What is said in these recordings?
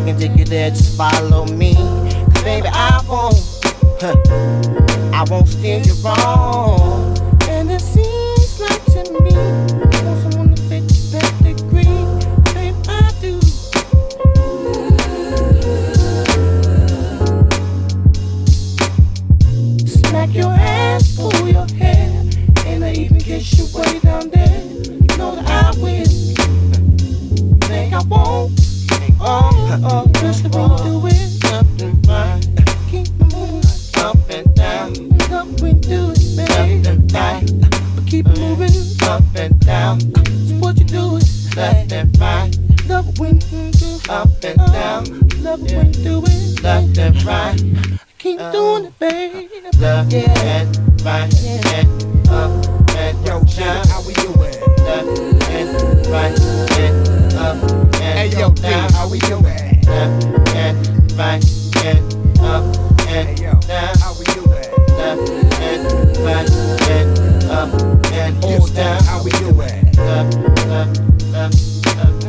can take you there, just follow me. 'Cause baby, I won't steer you wrong. And it seems like to me, I want someone to take that degree. Babe, I do. Smack your ass, pull your hair, and I even kiss you way down there. You know that I will. Think I won't. Just the way we do it. Up and right. Keep moving. Up and down. Up we do it, baby. Up and right. But keep moving. Up and down. That's what you do it. Left and right. Love when you do it. Up and down. Love when you do it. Left and right. Keep doing it, baby. Left and right. And up and down. How we do it? Left and right. And up and Hey yo, D, how we do it? Left and right and up and Hey yo, down. how we do it? Left and right and up and All down, down. how we do it? Left, left, left, left,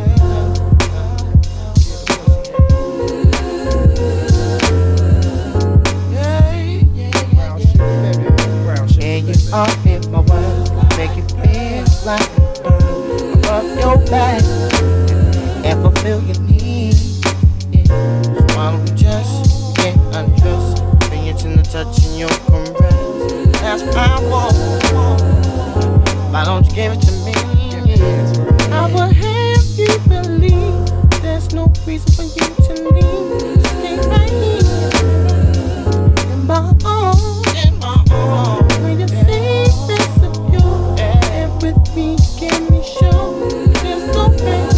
Brown sugar, baby. Brown sugar, and you baby. are in my world, make you feel like a bird above your back and fulfill your needs. Yeah. So why don't we just get undressed, bring it in the touch and your caress? That's what I want. Why don't you give it to me? I will have you believe there's no reason for you to leave. Stay right here in my arms. When you say this of you, and with me, give me show. There's no pain.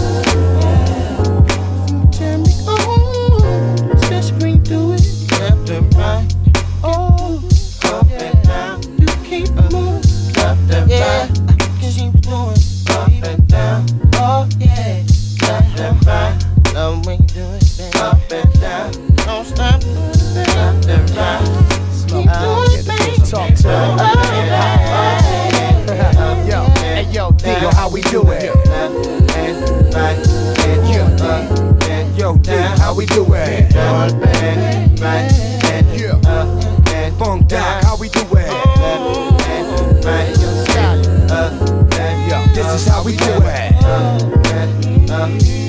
So turn me on, especially when you do it left and right. Oh, up and down. You keep moving left and right. Keep doing up and down. Oh yeah, left and right. Love when you do it, baby. Up and down. Don't stop doing it, baby. Left and right. Keep doing it, baby. Talk to Oh, me. Yo, hey yo, D, yo, how we do it? left and right and Yeah. up and Yo, D, how we do it? down and right and Yeah. up and Funk Doc, how we do it? left and right up and Yo, this is how we do it. up and up.